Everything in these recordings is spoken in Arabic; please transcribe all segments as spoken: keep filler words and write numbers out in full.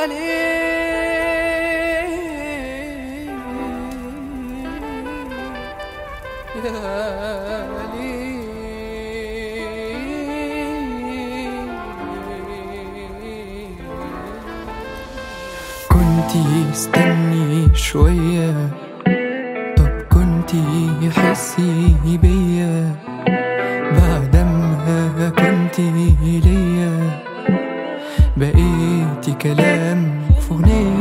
أنا ليه يا ليه كنتي استني شوية، طب كنتي حسي بيا بعد ما كنتي ليا، بقيتي كلام في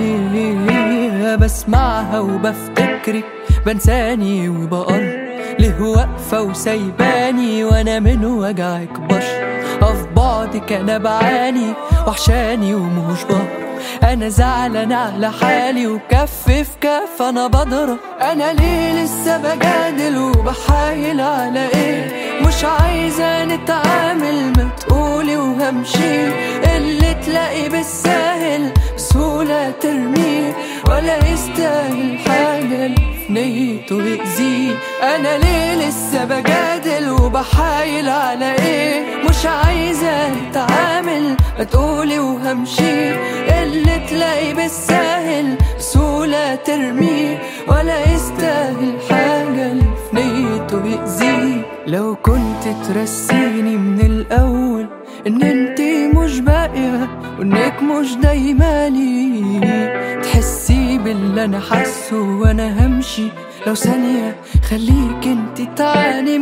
أغنية بسمعها وبفتكرك بنساني وبقر ليه واقفة وسايباني وانا من وجعك بشر في بعدك انا بعاني وحشاني ومش بهر، انا زعلان على حالي وكف في كف انا بضرب. انا ليه لسه بجادل وبحايل على ايه؟ مش عايزة نتعامل ما تقولي وهمشي، اللي تلاقي بالساهل بسهولة ترميه ولا يستاهل حاجة في نيته يأذيه. انا ليه لسه بجادل وبحايل على ايه؟ مش عايزة نتعامل ما تقولي وهمشي، اللي تلاقي بالساهل بسهولة ترميه ولا يستاهل حاجة في نيته يأذيه. لو كنت ترسيني من الأول إن انتي مش باقية وإنك مش دايمالي، تحسي باللي أنا حاسه وأنا همشي لو ثانية، خليك انتي تعاني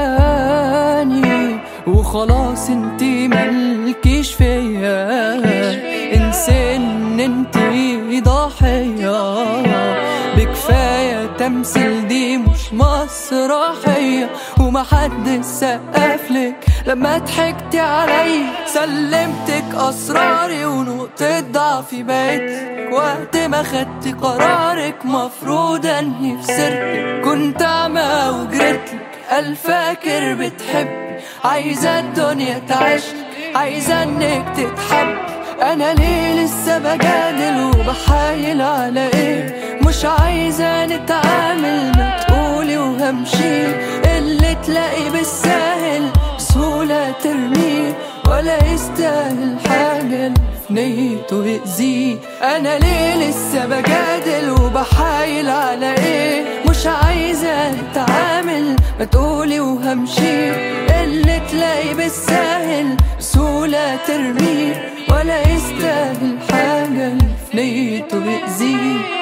مكاني وخلاص انتي ملكيش فيا، انسي ان انتي ضحية بكفاية تمثيل، دي مش مسرحية ومحدش سقفلك لما ضحكتي علي. سلمتك اسراري ونقطة ضعفي بقيتلك وقت ما خدتي قرارك، مفروض انهي في سرك. كنت اعمى وجريتلك قال فاكر بتحبي، عايزة الدنيا تعيشلك، عايزة انك تتحب. انا ليه لسه بجادل وبحايل على ايه؟ مش عايزة نتعامل ما تقولي وهمشي، اللي تلاقي بالساهل بسهولة ترميه ولا يستاهل حاجة في نيته يأذيه. انا ليه لسه بجادل وبحايل على ايه؟ مش عايزة نتعامل ما تقولي وهمشي، اللي تلاقي بالساهل بسهولة ترميه ولا يستاهل حاجة في نيته يأذيه.